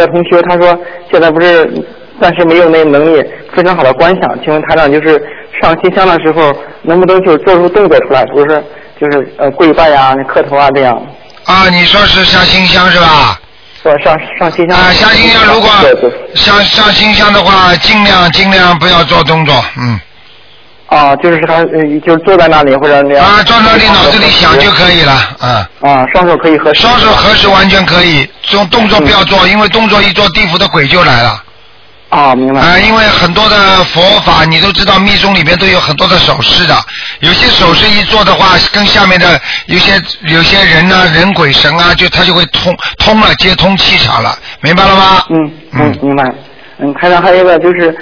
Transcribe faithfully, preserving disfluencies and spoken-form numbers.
个同学，他说现在不是暂时没有那能力，非常好的观想，请问台长就是上心香的时候，能不能就是做出动作出来，比如说就是呃跪拜呀、磕头啊这样？ 啊，你说是上心香是吧？ 是上上心香。 啊，上心香如果上上心香的话，尽量尽量不要做动作，嗯。 啊，就是他呃就是坐在那里或者那样。 啊，坐那里脑子里想就可以了，啊。 啊，双手可以合十。 双手合十完全可以，这种动作不要做，嗯、因为动作一做，地府的鬼就来了。 啊，明白。 啊、呃，因为很多的佛法你都知道，密宗里面都有很多的手势的，有些手势一做的话，跟下面的有些有些人呢、人鬼神啊，就他就会通通了，接通气场了，明白了吗？ 嗯嗯，明白。嗯，台长还有一个就是